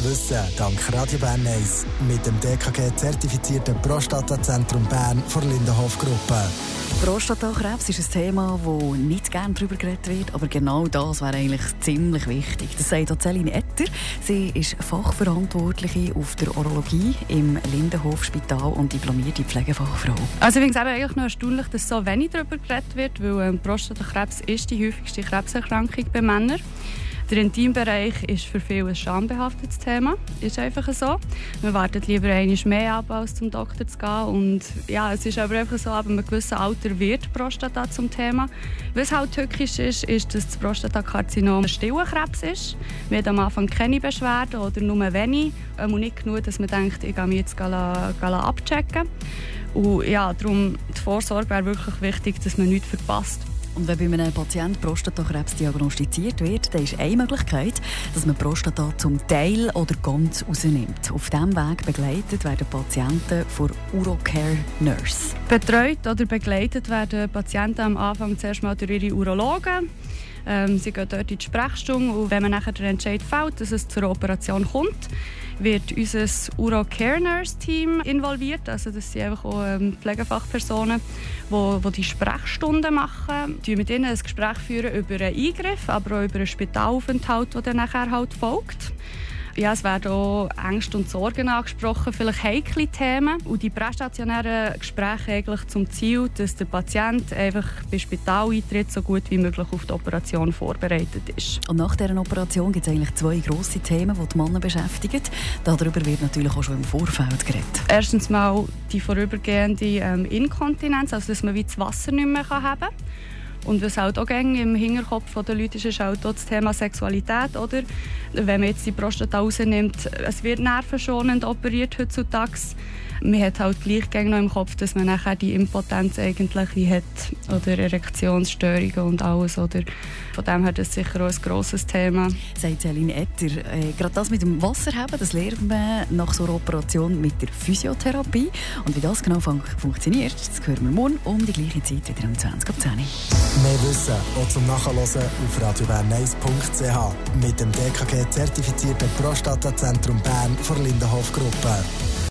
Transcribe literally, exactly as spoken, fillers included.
Mehr Wissen dank Radio Bern eins mit dem D K G-zertifizierten Prostatazentrum Bern von Lindenhof-Gruppe. Prostatakrebs ist ein Thema, das nicht gerne darüber geredet wird, aber genau das wäre eigentlich ziemlich wichtig. Das sagt Celine Etter. Sie ist Fachverantwortliche auf der Urologie im Lindenhof-Spital und diplomierte Pflegefachfrau. Also ich finde es eigentlich noch erstaunlich, dass so wenig darüber geredet wird, weil ähm, Prostatakrebs ist die häufigste Krebserkrankung bei Männern. Der Intimbereich ist für viele ein schambehaftetes Thema. Ist einfach so. Man wartet lieber einmal mehr ab, als zum Doktor zu gehen. Und ja, es ist aber einfach so, ab einem gewissen Alter wird Prostata zum Thema. Was halt tückisch ist, ist, dass das Prostatakarzinom ein stiller Krebs ist. Man hat am Anfang keine Beschwerden oder nur wenig. Und nicht genug, dass man denkt, ich gehe mich jetzt abchecken. Und ja, darum die Vorsorge wäre wirklich wichtig, dass man nichts verpasst. Und wenn bei einem Patienten Prostatakrebs diagnostiziert wird, dann ist eine Möglichkeit, dass man Prostata zum Teil oder ganz rausnimmt. Auf diesem Weg begleitet werden Patienten von Urocare Nurse. Betreut oder begleitet werden Patienten am Anfang zuerst mal durch ihre Urologen. Ähm, sie gehen dort in die Sprechstunde und wenn man nachher den Entscheid fällt, dass es zur Operation kommt, wird unser Urocare Nurse Team involviert. Also das sind einfach auch ähm, Pflegefachpersonen, die, die die Sprechstunden machen. Wir mit ihnen ein Gespräch führen über einen Eingriff, aber auch über einen Spitalaufenthalt, der dann nachher halt folgt. Ja, es werden auch Ängste und Sorgen angesprochen, vielleicht heikle Themen. Und die prästationären Gespräche eigentlich zum Ziel, dass der Patient einfach beim Spitaleintritt so gut wie möglich auf die Operation vorbereitet ist. Und nach dieser Operation gibt es eigentlich zwei grosse Themen, die die Männer beschäftigen. Darüber wird natürlich auch schon im Vorfeld geredet. Erstens mal die vorübergehende ähm, Inkontinenz, also dass man wie das Wasser nicht mehr haben kann. Und was halt auch im Hinterkopf der Leute ist, ist halt auch das Thema Sexualität. Oder? Wenn man jetzt die Prostata rausnimmt, es wird nervenschonend operiert heutzutage. Man hat halt gleich noch im Kopf, dass man nachher die Impotenz eigentlich hat oder Erektionsstörungen und alles. Oder? Von dem her ist das sicher auch ein grosses Thema. Sagt Celine Etter. Äh, gerade das mit dem Wasserheben, das lernt man nach so einer Operation mit der Physiotherapie. Und wie das genau fun- funktioniert, das hören wir morgen um die gleiche Zeit wieder um zwanzig Uhr zehn. Mehr Wissen auch zum Nachhören auf radio bern eins punkt c h mit dem D K G-zertifizierten Prostatazentrum Bern von Lindenhof-Gruppe.